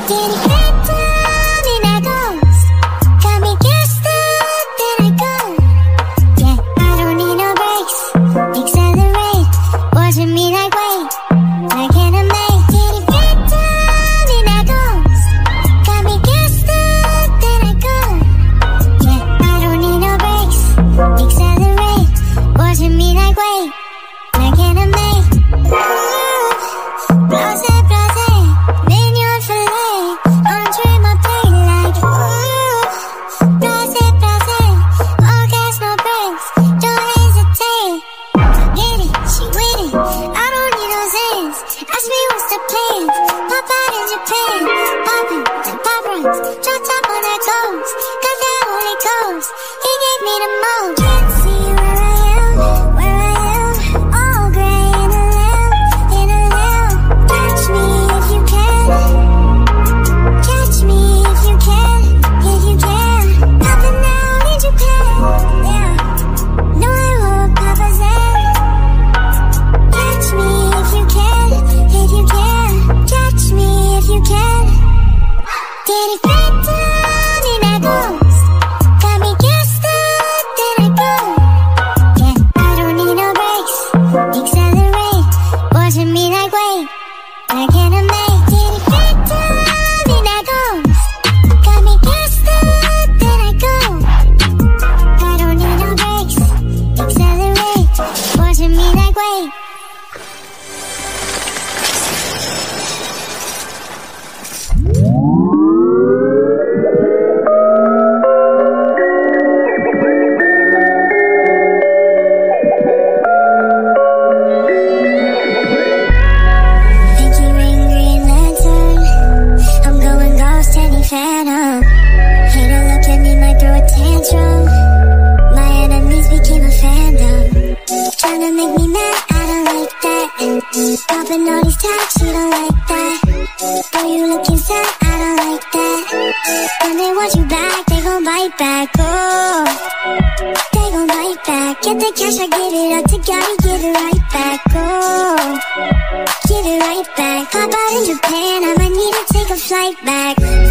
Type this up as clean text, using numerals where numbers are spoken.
Did it get down in that ghost? Got me gassed up, then I go. Yeah, I don't need no brakes. Accelerate, watching me like wait, like anime. Did it get down in that ghost? Got me gassed up, then I go. Yeah, I don't need no brakes. Accelerate, watching me like wait, like anime. Blase, blase, mignon filet, entree my plate like blase, blase, all gas, no brakes, don't hesitate. Get it, she with it, I don't need no zins. Ask me what's the plan, pop out in Japan, poppin' like pop rocks, drop top on that toes, got that Holy Ghost, he gave me the most. Can't see where I am, all gray in a lamb, in a lamb. Catch me if you can, catch me if you can, if you can. Poppin' out in Japan, yeah. No, I won't pop a Zen. Catch me if you can, if you can. Catch me if you can. Did it get down in that ghost? Got me gassed up, then I go. Yeah, I don't need no brakes. Accelerate, watching me like wait, like anime. Did it get down in that ghost? Got me gassed up, then I go. I don't need no brakes. Accelerate, watching me like wait. Pinky ring, green lantern. I'm going ghost, Teddy Phantom. Hater look at me, might throw a tantrum. My enemies became a fandom. Tryna make me mad, I don't like that. Popping all these tags, she don't like that. Oh, you looking sad, I don't like that. When they want you back, they gon' bite back. Oh, they gon' bite back. Get the cash, I give it up to God, he give it right back. Oh, give it right back. Pop out in Japan, I might need to take a flight back.